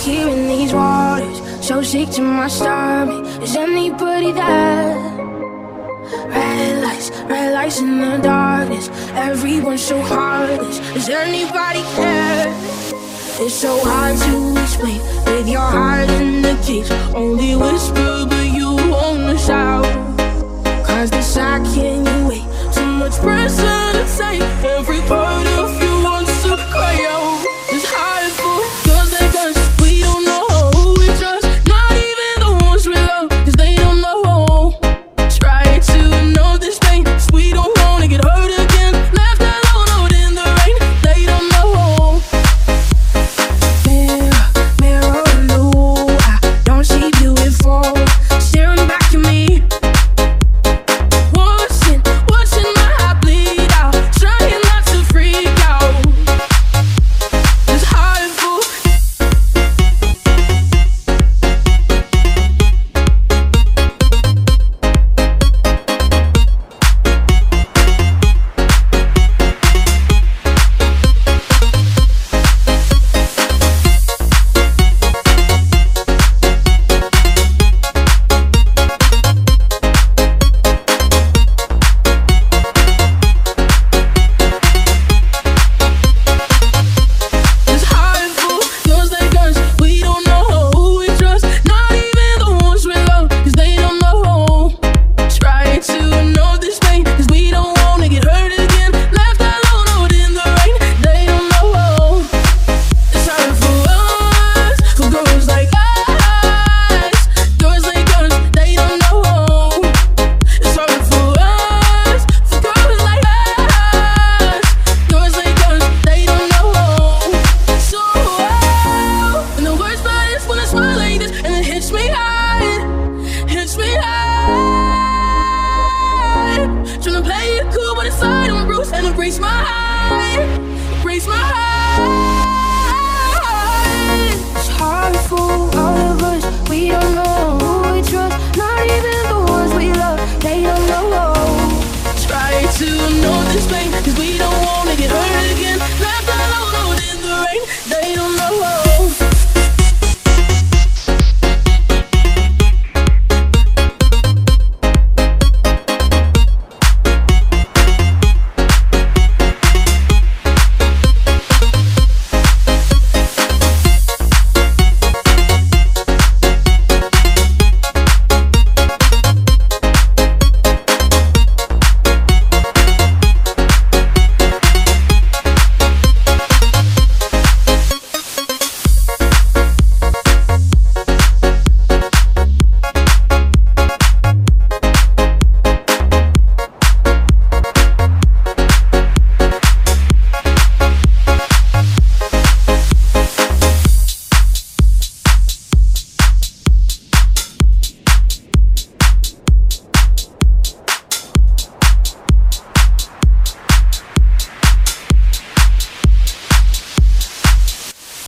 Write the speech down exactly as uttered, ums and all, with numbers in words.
here in these waters, so sick to my stomach. Is anybody there? Red lights, red lights in the darkness. Everyone's so heartless. Does anybody care? It's so hard to explain with your heart in the cage. Only whisper but you wanna shout. Cause the second you wait, too much pressure to